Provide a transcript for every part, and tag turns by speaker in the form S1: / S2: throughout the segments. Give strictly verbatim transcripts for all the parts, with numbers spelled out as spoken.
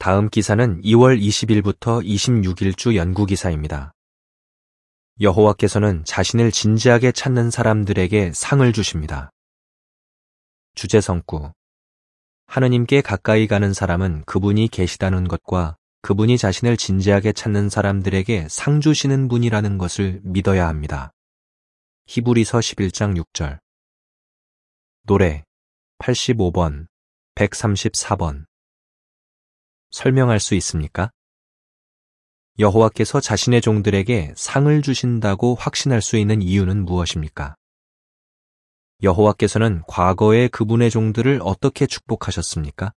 S1: 다음 기사는 이월 이십일부터 이십육일주 연구기사입니다. 여호와께서는 자신을 진지하게 찾는 사람들에게 상을 주십니다. 주제성구. 하느님께 가까이 가는 사람은 그분이 계시다는 것과 그분이 자신을 진지하게 찾는 사람들에게 상 주시는 분이라는 것을 믿어야 합니다. 히브리서 십일장 육절. 노래 팔십오번, 백삼십사번. 설명할 수 있습니까? 여호와께서 자신의 종들에게 상을 주신다고 확신할 수 있는 이유는 무엇입니까? 여호와께서는 과거에 그분의 종들을 어떻게 축복하셨습니까?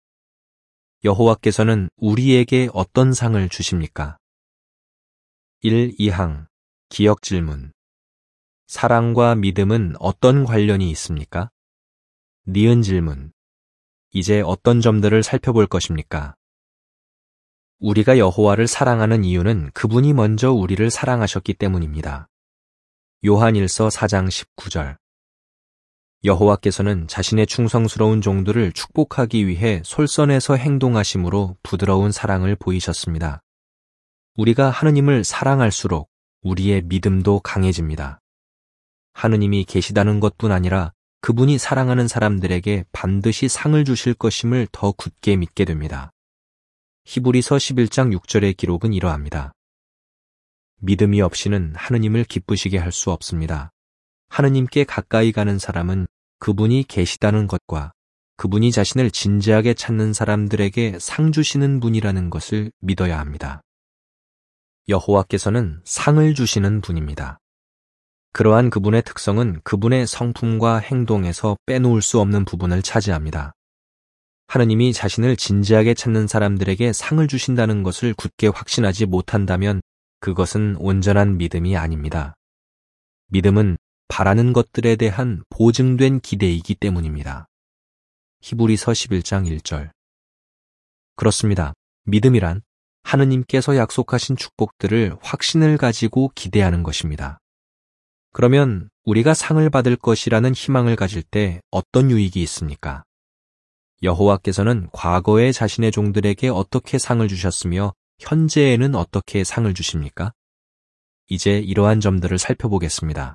S1: 여호와께서는 우리에게 어떤 상을 주십니까? 일, 이항 기억 질문. 사랑과 믿음은 어떤 관련이 있습니까? 니은 질문. 이제 어떤 점들을 살펴볼 것입니까? 우리가 여호와를 사랑하는 이유는 그분이 먼저 우리를 사랑하셨기 때문입니다. 요한일서 사장 십구절. 여호와께서는 자신의 충성스러운 종들을 축복하기 위해 솔선해서 행동하심으로 부드러운 사랑을 보이셨습니다. 우리가 하느님을 사랑할수록 우리의 믿음도 강해집니다. 하느님이 계시다는 것뿐 아니라 그분이 사랑하는 사람들에게 반드시 상을 주실 것임을 더 굳게 믿게 됩니다. 히브리서 십일장 육절의 기록은 이러합니다. 믿음이 없이는 하느님을 기쁘시게 할 수 없습니다. 하느님께 가까이 가는 사람은 그분이 계시다는 것과 그분이 자신을 진지하게 찾는 사람들에게 상 주시는 분이라는 것을 믿어야 합니다. 여호와께서는 상을 주시는 분입니다. 그러한 그분의 특성은 그분의 성품과 행동에서 빼놓을 수 없는 부분을 차지합니다. 하느님이 자신을 진지하게 찾는 사람들에게 상을 주신다는 것을 굳게 확신하지 못한다면 그것은 온전한 믿음이 아닙니다. 믿음은 바라는 것들에 대한 보증된 기대이기 때문입니다. 히브리서 십일장 일절. 그렇습니다. 믿음이란 하느님께서 약속하신 축복들을 확신을 가지고 기대하는 것입니다. 그러면 우리가 상을 받을 것이라는 희망을 가질 때 어떤 유익이 있습니까? 여호와께서는 과거에 자신의 종들에게 어떻게 상을 주셨으며 현재에는 어떻게 상을 주십니까? 이제 이러한 점들을 살펴보겠습니다.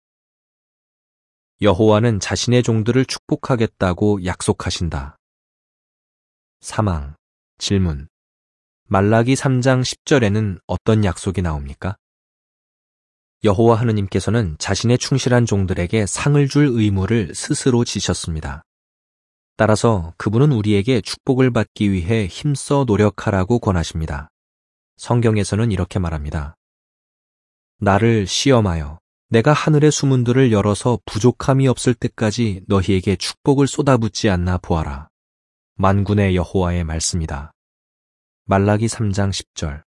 S1: 여호와는 자신의 종들을 축복하겠다고 약속하신다. 사망. 질문. 말라기 삼장 십절에는 어떤 약속이 나옵니까? 여호와 하느님께서는 자신의 충실한 종들에게 상을 줄 의무를 스스로 지셨습니다. 따라서 그분은 우리에게 축복을 받기 위해 힘써 노력하라고 권하십니다. 성경에서는 이렇게 말합니다. 나를 시험하여 내가 하늘의 수문들을 열어서 부족함이 없을 때까지 너희에게 축복을 쏟아붓지 않나 보아라. 만군의 여호와의 말씀이다. 말라기 삼장 십절.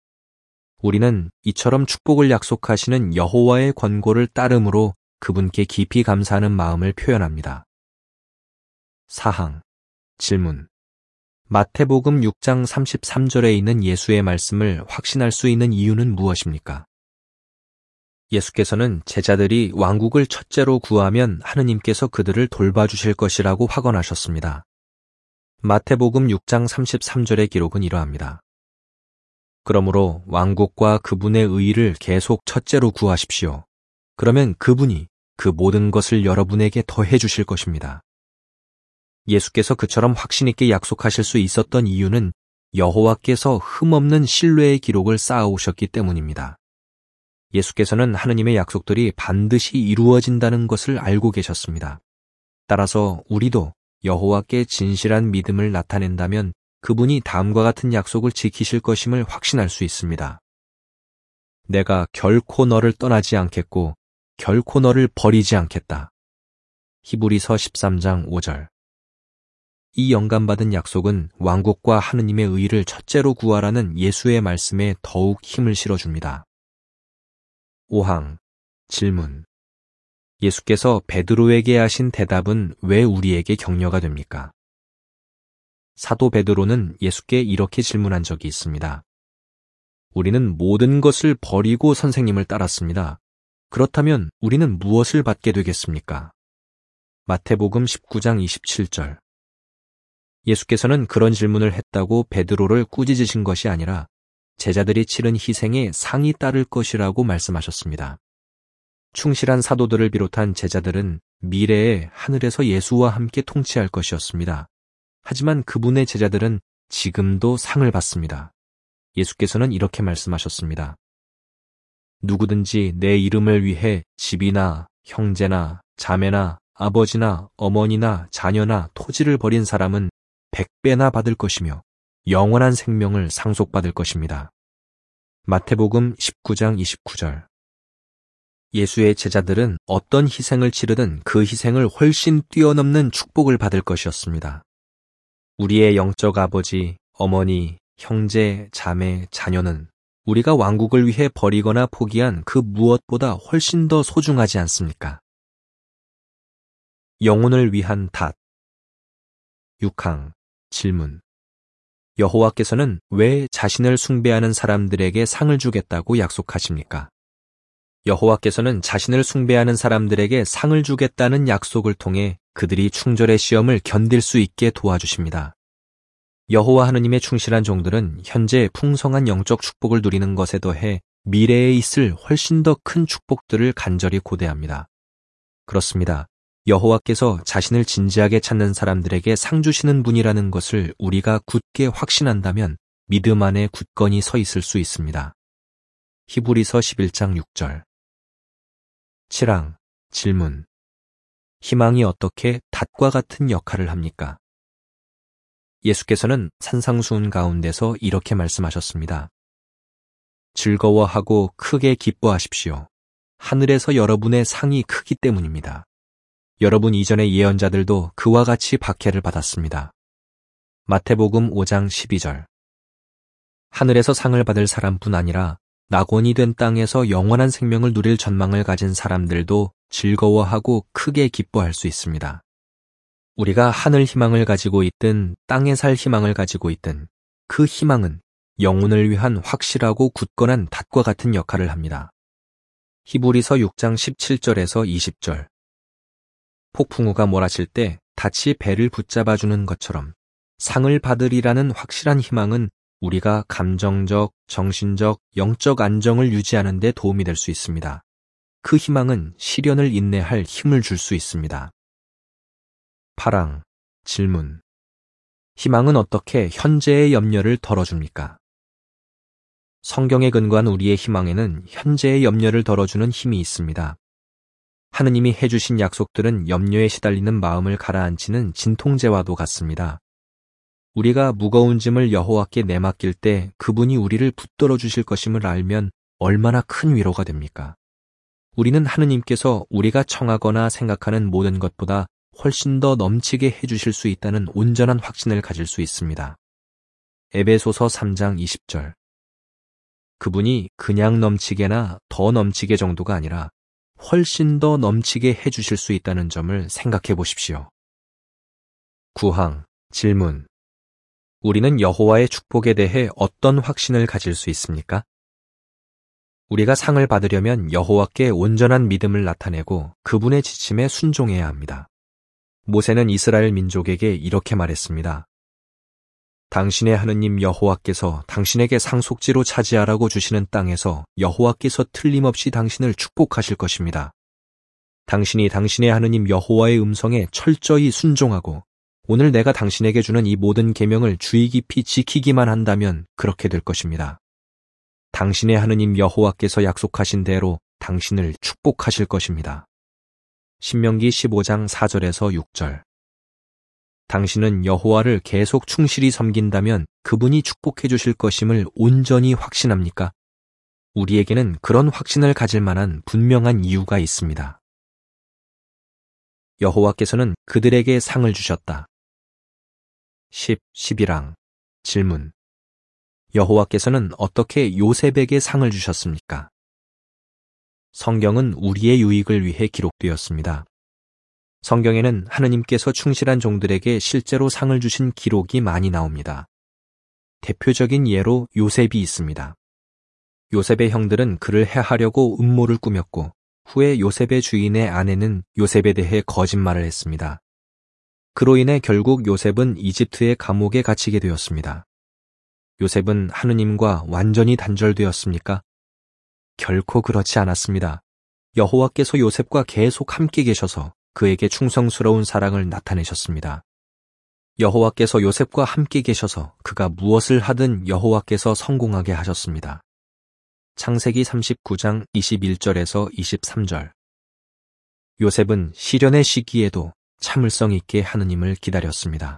S1: 우리는 이처럼 축복을 약속하시는 여호와의 권고를 따름으로 그분께 깊이 감사하는 마음을 표현합니다. 사항. 질문. 마태복음 육장 삼십삼절에 있는 예수의 말씀을 확신할 수 있는 이유는 무엇입니까? 예수께서는 제자들이 왕국을 첫째로 구하면 하느님께서 그들을 돌봐주실 것이라고 확언하셨습니다. 마태복음 육장 삼십삼절의 기록은 이러합니다. 그러므로 왕국과 그분의 의의를 계속 첫째로 구하십시오. 그러면 그분이 그 모든 것을 여러분에게 더해 주실 것입니다. 예수께서 그처럼 확신 있게 약속하실 수 있었던 이유는 여호와께서 흠없는 신뢰의 기록을 쌓아오셨기 때문입니다. 예수께서는 하느님의 약속들이 반드시 이루어진다는 것을 알고 계셨습니다. 따라서 우리도 여호와께 진실한 믿음을 나타낸다면 그분이 다음과 같은 약속을 지키실 것임을 확신할 수 있습니다. 내가 결코 너를 떠나지 않겠고 결코 너를 버리지 않겠다. 히브리서 십삼장 오절. 이 영감받은 약속은 왕국과 하느님의 의를 첫째로 구하라는 예수의 말씀에 더욱 힘을 실어줍니다. 오항. 질문. 예수께서 베드로에게 하신 대답은 왜 우리에게 격려가 됩니까? 사도 베드로는 예수께 이렇게 질문한 적이 있습니다. 우리는 모든 것을 버리고 선생님을 따랐습니다. 그렇다면 우리는 무엇을 받게 되겠습니까? 마태복음 십구장 이십칠절. 예수께서는 그런 질문을 했다고 베드로를 꾸짖으신 것이 아니라 제자들이 치른 희생에 상이 따를 것이라고 말씀하셨습니다. 충실한 사도들을 비롯한 제자들은 미래에 하늘에서 예수와 함께 통치할 것이었습니다. 하지만 그분의 제자들은 지금도 상을 받습니다. 예수께서는 이렇게 말씀하셨습니다. 누구든지 내 이름을 위해 집이나 형제나 자매나 아버지나 어머니나 자녀나 토지를 버린 사람은 백배나 받을 것이며 영원한 생명을 상속받을 것입니다. 마태복음 십구 장 이십구 절. 예수의 제자들은 어떤 희생을 치르든 그 희생을 훨씬 뛰어넘는 축복을 받을 것이었습니다. 우리의 영적 아버지, 어머니, 형제, 자매, 자녀는 우리가 왕국을 위해 버리거나 포기한 그 무엇보다 훨씬 더 소중하지 않습니까? 영혼을 위한 닷. 육 항. 질문. 여호와께서는 왜 자신을 숭배하는 사람들에게 상을 주겠다고 약속하십니까? 여호와께서는 자신을 숭배하는 사람들에게 상을 주겠다는 약속을 통해 그들이 충절의 시험을 견딜 수 있게 도와주십니다. 여호와 하느님의 충실한 종들은 현재 풍성한 영적 축복을 누리는 것에 더해 미래에 있을 훨씬 더 큰 축복들을 간절히 고대합니다. 그렇습니다. 여호와께서 자신을 진지하게 찾는 사람들에게 상 주시는 분이라는 것을 우리가 굳게 확신한다면 믿음 안에 굳건히 서 있을 수 있습니다. 히브리서 십일 장 육 절. 칠 항. 질문. 희망이 어떻게 닷과 같은 역할을 합니까? 예수께서는 산상수훈 가운데서 이렇게 말씀하셨습니다. 즐거워하고 크게 기뻐하십시오. 하늘에서 여러분의 상이 크기 때문입니다. 여러분 이전의 예언자들도 그와 같이 박해를 받았습니다. 마태복음 오 장 십이 절. 하늘에서 상을 받을 사람뿐 아니라 낙원이 된 땅에서 영원한 생명을 누릴 전망을 가진 사람들도 즐거워하고 크게 기뻐할 수 있습니다. 우리가 하늘 희망을 가지고 있든 땅에 살 희망을 가지고 있든 그 희망은 영혼을 위한 확실하고 굳건한 닷과 같은 역할을 합니다. 히브리서 육 장 십칠 절에서 이십 절. 폭풍우가 몰아칠 때 닷이 배를 붙잡아주는 것처럼 상을 받으리라는 확실한 희망은 우리가 감정적, 정신적, 영적 안정을 유지하는 데 도움이 될 수 있습니다. 그 희망은 시련을 인내할 힘을 줄 수 있습니다. 팔 항. 질문. 희망은 어떻게 현재의 염려를 덜어줍니까? 성경에 근거한 우리의 희망에는 현재의 염려를 덜어주는 힘이 있습니다. 하느님이 해주신 약속들은 염려에 시달리는 마음을 가라앉히는 진통제와도 같습니다. 우리가 무거운 짐을 여호와께 내맡길 때 그분이 우리를 붙들어 주실 것임을 알면 얼마나 큰 위로가 됩니까? 우리는 하느님께서 우리가 청하거나 생각하는 모든 것보다 훨씬 더 넘치게 해주실 수 있다는 온전한 확신을 가질 수 있습니다. 에베소서 삼 장 이십 절. 그분이 그냥 넘치게나 더 넘치게 정도가 아니라 훨씬 더 넘치게 해주실 수 있다는 점을 생각해 보십시오. 구 항. 질문. 우리는 여호와의 축복에 대해 어떤 확신을 가질 수 있습니까? 우리가 상을 받으려면 여호와께 온전한 믿음을 나타내고 그분의 지침에 순종해야 합니다. 모세는 이스라엘 민족에게 이렇게 말했습니다. 당신의 하느님 여호와께서 당신에게 상속지로 차지하라고 주시는 땅에서 여호와께서 틀림없이 당신을 축복하실 것입니다. 당신이 당신의 하느님 여호와의 음성에 철저히 순종하고 오늘 내가 당신에게 주는 이 모든 계명을 주의 깊이 지키기만 한다면 그렇게 될 것입니다. 당신의 하느님 여호와께서 약속하신 대로 당신을 축복하실 것입니다. 신명기 십오 장 사 절에서 육 절. 당신은 여호와를 계속 충실히 섬긴다면 그분이 축복해 주실 것임을 온전히 확신합니까? 우리에게는 그런 확신을 가질 만한 분명한 이유가 있습니다. 여호와께서는 그들에게 상을 주셨다. 십, 십일 항. 질문. 여호와께서는 어떻게 요셉에게 상을 주셨습니까? 성경은 우리의 유익을 위해 기록되었습니다. 성경에는 하느님께서 충실한 종들에게 실제로 상을 주신 기록이 많이 나옵니다. 대표적인 예로 요셉이 있습니다. 요셉의 형들은 그를 해하려고 음모를 꾸몄고 후에 요셉의 주인의 아내는 요셉에 대해 거짓말을 했습니다. 그로 인해 결국 요셉은 이집트의 감옥에 갇히게 되었습니다. 요셉은 하느님과 완전히 단절되었습니까? 결코 그렇지 않았습니다. 여호와께서 요셉과 계속 함께 계셔서 그에게 충성스러운 사랑을 나타내셨습니다. 여호와께서 요셉과 함께 계셔서 그가 무엇을 하든 여호와께서 성공하게 하셨습니다. 창세기 삼십구 장 이십일 절에서 이십삼 절. 요셉은 시련의 시기에도 참을성 있게 하느님을 기다렸습니다.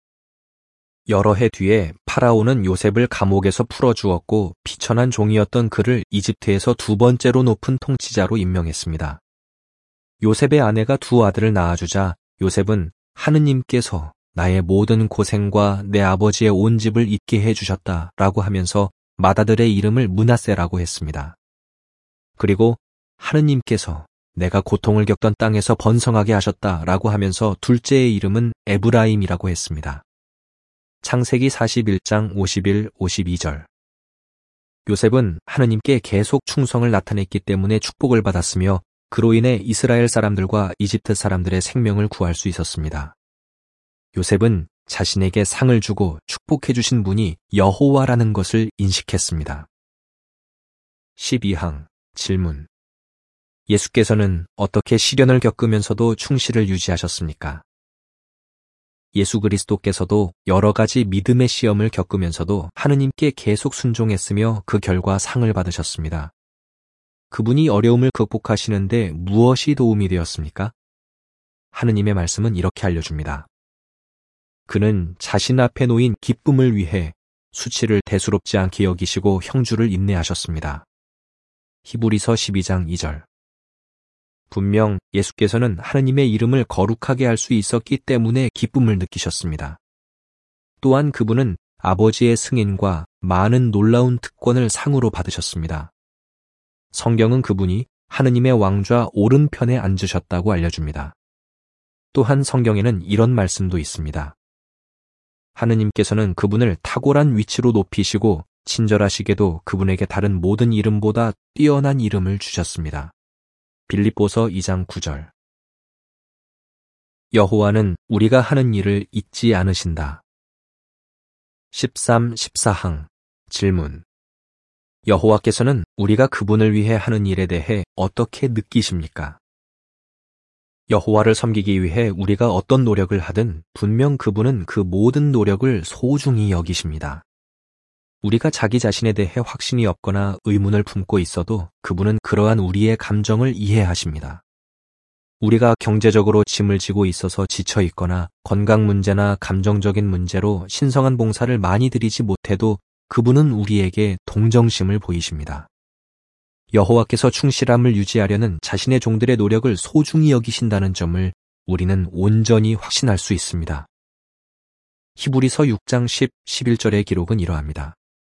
S1: 여러 해 뒤에 파라오는 요셉을 감옥에서 풀어주었고 비천한 종이었던 그를 이집트에서 두 번째로 높은 통치자로 임명했습니다. 요셉의 아내가 두 아들을 낳아주자 요셉은 하느님께서 나의 모든 고생과 내 아버지의 온 집을 잊게 해주셨다라고 하면서 맏아들의 이름을 므낫세라고 했습니다. 그리고 하느님께서 내가 고통을 겪던 땅에서 번성하게 하셨다라고 하면서 둘째의 이름은 에브라임이라고 했습니다. 창세기 사십일 장 오십일, 오십이 절. 요셉은 하느님께 계속 충성을 나타냈기 때문에 축복을 받았으며 그로 인해 이스라엘 사람들과 이집트 사람들의 생명을 구할 수 있었습니다. 요셉은 자신에게 상을 주고 축복해 주신 분이 여호와라는 것을 인식했습니다. 십이 항 질문. 예수께서는 어떻게 시련을 겪으면서도 충실을 유지하셨습니까? 예수 그리스도께서도 여러 가지 믿음의 시험을 겪으면서도 하느님께 계속 순종했으며 그 결과 상을 받으셨습니다. 그분이 어려움을 극복하시는데 무엇이 도움이 되었습니까? 하느님의 말씀은 이렇게 알려줍니다. 그는 자신 앞에 놓인 기쁨을 위해 수치를 대수롭지 않게 여기시고 형주를 인내하셨습니다. 히브리서 십이 장 이 절. 분명 예수께서는 하느님의 이름을 거룩하게 할 수 있었기 때문에 기쁨을 느끼셨습니다. 또한 그분은 아버지의 승인과 많은 놀라운 특권을 상으로 받으셨습니다. 성경은 그분이 하느님의 왕좌 오른편에 앉으셨다고 알려줍니다. 또한 성경에는 이런 말씀도 있습니다. 하느님께서는 그분을 탁월한 위치로 높이시고 친절하시게도 그분에게 다른 모든 이름보다 뛰어난 이름을 주셨습니다. 빌립보서 이 장 구 절. 여호와는 우리가 하는 일을 잊지 않으신다. 십삼, 십사 항 질문. 여호와께서는 우리가 그분을 위해 하는 일에 대해 어떻게 느끼십니까? 여호와를 섬기기 위해 우리가 어떤 노력을 하든 분명 그분은 그 모든 노력을 소중히 여기십니다. 우리가 자기 자신에 대해 확신이 없거나 의문을 품고 있어도 그분은 그러한 우리의 감정을 이해하십니다. 우리가 경제적으로 짐을 지고 있어서 지쳐 있거나 건강 문제나 감정적인 문제로 신성한 봉사를 많이 드리지 못해도 그분은 우리에게 동정심을 보이십니다. 여호와께서 충실함을 유지하려는 자신의 종들의 노력을 소중히 여기신다는 점을 우리는 온전히 확신할 수 있습니다. 히브리서 육 장 십, 십일 절의 기록은 이러합니다.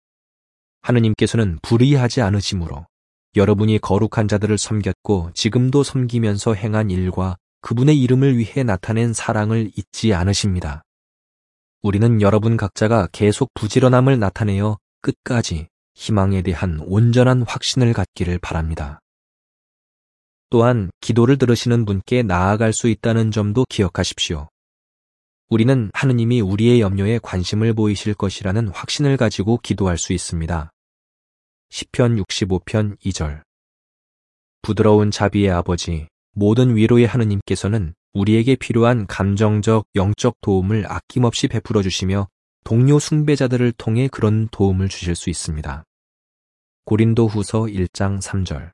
S1: 하느님께서는 불의하지 않으시므로 여러분이 거룩한 자들을 섬겼고 지금도 섬기면서 행한 일과 그분의 이름을 위해 나타낸 사랑을 잊지 않으십니다. 우리는 여러분 각자가 계속 부지런함을 나타내어 끝까지 희망에 대한 온전한 확신을 갖기를 바랍니다. 또한 기도를 들으시는 분께 나아갈 수 있다는 점도 기억하십시오. 우리는 하느님이 우리의 염려에 관심을 보이실 것이라는 확신을 가지고 기도할 수 있습니다. 시편 육십오 편 이 절. 부드러운 자비의 아버지, 모든 위로의 하느님께서는 우리에게 필요한 감정적, 영적 도움을 아낌없이 베풀어 주시며 동료 숭배자들을 통해 그런 도움을 주실 수 있습니다. 고린도 후서 일 장 삼 절.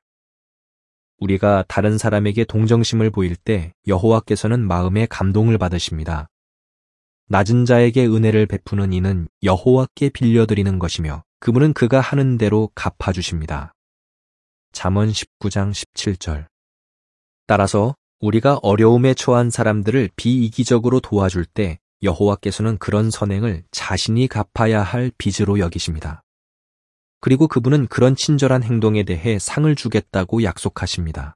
S1: 우리가 다른 사람에게 동정심을 보일 때 여호와께서는 마음에 감동을 받으십니다. 낮은 자에게 은혜를 베푸는 이는 여호와께 빌려드리는 것이며 그분은 그가 하는 대로 갚아주십니다. 잠언 십구 장 십칠 절. 따라서 우리가 어려움에 처한 사람들을 비이기적으로 도와줄 때 여호와께서는 그런 선행을 자신이 갚아야 할 빚으로 여기십니다. 그리고 그분은 그런 친절한 행동에 대해 상을 주겠다고 약속하십니다.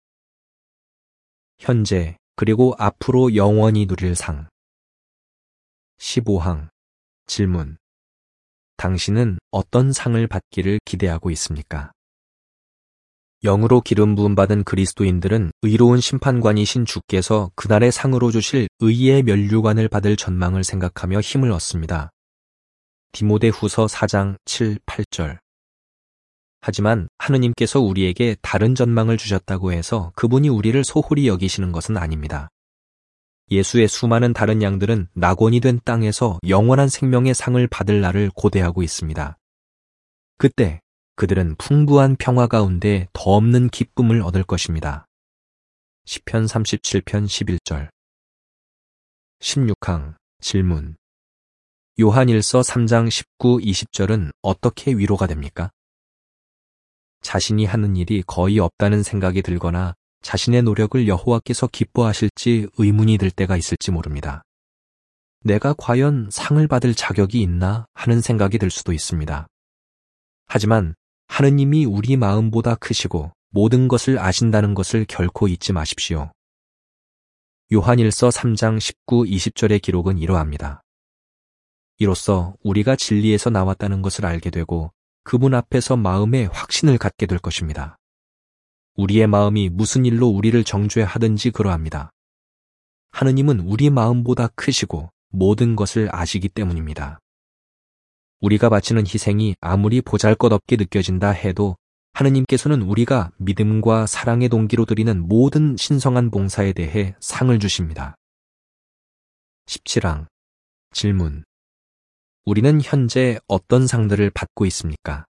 S1: 현재 그리고 앞으로 영원히 누릴 상. 십오 항 질문. 당신은 어떤 상을 받기를 기대하고 있습니까? 영으로 기름 부음 받은 그리스도인들은 의로운 심판관이신 주께서 그날의 상으로 주실 의의 면류관을 받을 전망을 생각하며 힘을 얻습니다. 디모데후서 사 장 칠, 팔 절. 하지만 하느님께서 우리에게 다른 전망을 주셨다고 해서 그분이 우리를 소홀히 여기시는 것은 아닙니다. 예수의 수많은 다른 양들은 낙원이 된 땅에서 영원한 생명의 상을 받을 날을 고대하고 있습니다. 그때 그들은 풍부한 평화 가운데 더 없는 기쁨을 얻을 것입니다. 시편 삼십칠 편 십일 절. 십육 항 질문. 요한일서 삼 장 십구, 이십 절은 어떻게 위로가 됩니까? 자신이 하는 일이 거의 없다는 생각이 들거나 자신의 노력을 여호와께서 기뻐하실지 의문이 들 때가 있을지 모릅니다. 내가 과연 상을 받을 자격이 있나 하는 생각이 들 수도 있습니다. 하지만 하느님이 우리 마음보다 크시고 모든 것을 아신다는 것을 결코 잊지 마십시오. 요한일서 삼 장 십구, 이십 절의 기록은 이러합니다. 이로써 우리가 진리에서 나왔다는 것을 알게 되고 그분 앞에서 마음에 확신을 갖게 될 것입니다. 우리의 마음이 무슨 일로 우리를 정죄하든지 그러합니다. 하느님은 우리 마음보다 크시고 모든 것을 아시기 때문입니다. 우리가 바치는 희생이 아무리 보잘것없게 느껴진다 해도 하느님께서는 우리가 믿음과 사랑의 동기로 드리는 모든 신성한 봉사에 대해 상을 주십니다. 십칠 항 질문. 우리는 현재 어떤 상들을 받고 있습니까?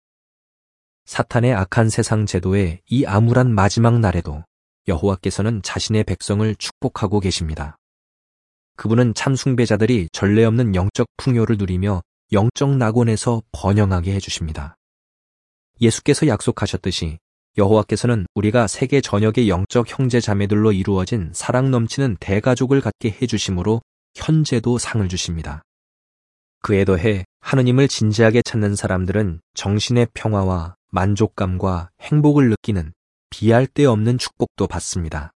S1: 사탄의 악한 세상 제도의 이 암울한 마지막 날에도 여호와께서는 자신의 백성을 축복하고 계십니다. 그분은 참 숭배자들이 전례 없는 영적 풍요를 누리며 영적 낙원에서 번영하게 해주십니다. 예수께서 약속하셨듯이 여호와께서는 우리가 세계 전역의 영적 형제 자매들로 이루어진 사랑 넘치는 대가족을 갖게 해주심으로 현재도 상을 주십니다. 그에 더해 하느님을 진지하게 찾는 사람들은 정신의 평화와 만족감과 행복을 느끼는 비할 데 없는 축복도 받습니다.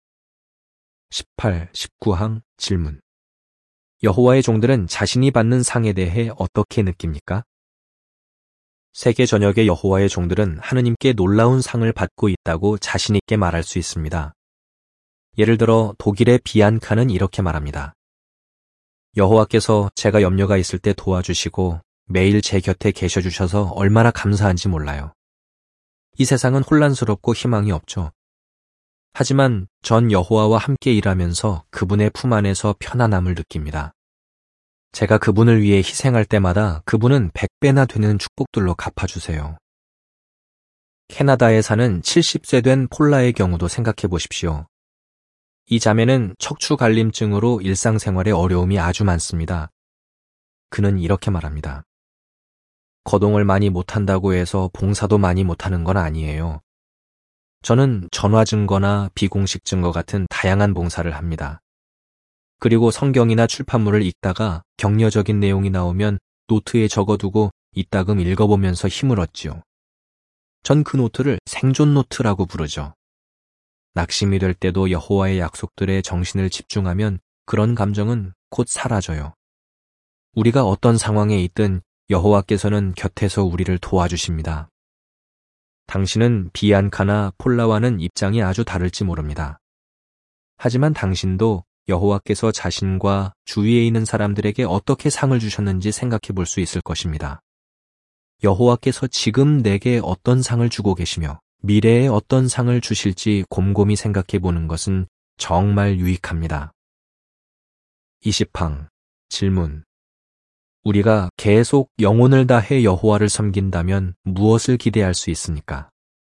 S1: 십팔, 십구 항 질문. 여호와의 종들은 자신이 받는 상에 대해 어떻게 느낍니까? 세계 전역의 여호와의 종들은 하느님께 놀라운 상을 받고 있다고 자신 있게 말할 수 있습니다. 예를 들어 독일의 비안카는 이렇게 말합니다. 여호와께서 제가 염려가 있을 때 도와주시고 매일 제 곁에 계셔 주셔서 얼마나 감사한지 몰라요. 이 세상은 혼란스럽고 희망이 없죠. 하지만 전 여호와와 함께 일하면서 그분의 품 안에서 편안함을 느낍니다. 제가 그분을 위해 희생할 때마다 그분은 백 배나 되는 축복들로 갚아주세요. 캐나다에 사는 칠십 세 된 폴라의 경우도 생각해 보십시오. 이 자매는 척추 갈림증으로 일상생활에 어려움이 아주 많습니다. 그는 이렇게 말합니다. 거동을 많이 못한다고 해서 봉사도 많이 못하는 건 아니에요. 저는 전화 증거나 비공식 증거 같은 다양한 봉사를 합니다. 그리고 성경이나 출판물을 읽다가 격려적인 내용이 나오면 노트에 적어두고 이따금 읽어보면서 힘을 얻지요. 전 그 노트를 생존 노트라고 부르죠. 낙심이 될 때도 여호와의 약속들에 정신을 집중하면 그런 감정은 곧 사라져요. 우리가 어떤 상황에 있든 여호와께서는 곁에서 우리를 도와주십니다. 당신은 비안카나 폴라와는 입장이 아주 다를지 모릅니다. 하지만 당신도 여호와께서 자신과 주위에 있는 사람들에게 어떻게 상을 주셨는지 생각해 볼 수 있을 것입니다. 여호와께서 지금 내게 어떤 상을 주고 계시며 미래에 어떤 상을 주실지 곰곰이 생각해 보는 것은 정말 유익합니다. 이십 항 질문. 우리가 계속 영혼을 다해 여호와를 섬긴다면 무엇을 기대할 수 있습니까?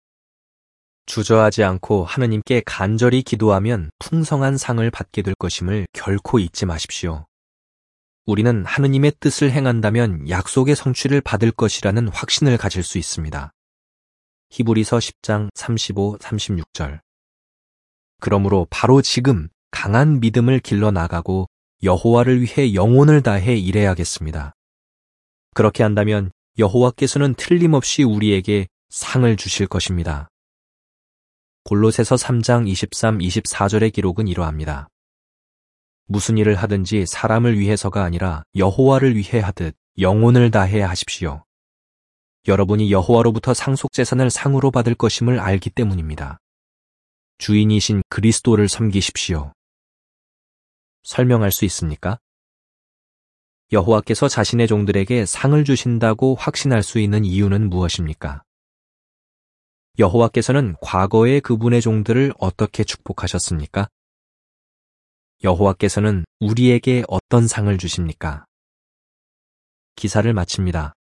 S1: 주저하지 않고 하느님께 간절히 기도하면 풍성한 상을 받게 될 것임을 결코 잊지 마십시오. 우리는 하느님의 뜻을 행한다면 약속의 성취를 받을 것이라는 확신을 가질 수 있습니다. 히브리서 십 장 삼십오, 삼십육 절. 그러므로 바로 지금 강한 믿음을 길러 나가고 여호와를 위해 영혼을 다해 일해야겠습니다. 그렇게 한다면 여호와께서는 틀림없이 우리에게 상을 주실 것입니다. 골로새서 삼 장 이십삼, 이십사 절의 기록은 이러합니다. 무슨 일을 하든지 사람을 위해서가 아니라 여호와를 위해 하듯 영혼을 다해 하십시오. 여러분이 여호와로부터 상속재산을 상으로 받을 것임을 알기 때문입니다. 주인이신 그리스도를 섬기십시오. 설명할 수 있습니까? 여호와께서 자신의 종들에게 상을 주신다고 확신할 수 있는 이유는 무엇입니까? 여호와께서는 과거에 그분의 종들을 어떻게 축복하셨습니까? 여호와께서는 우리에게 어떤 상을 주십니까? 기사를 마칩니다.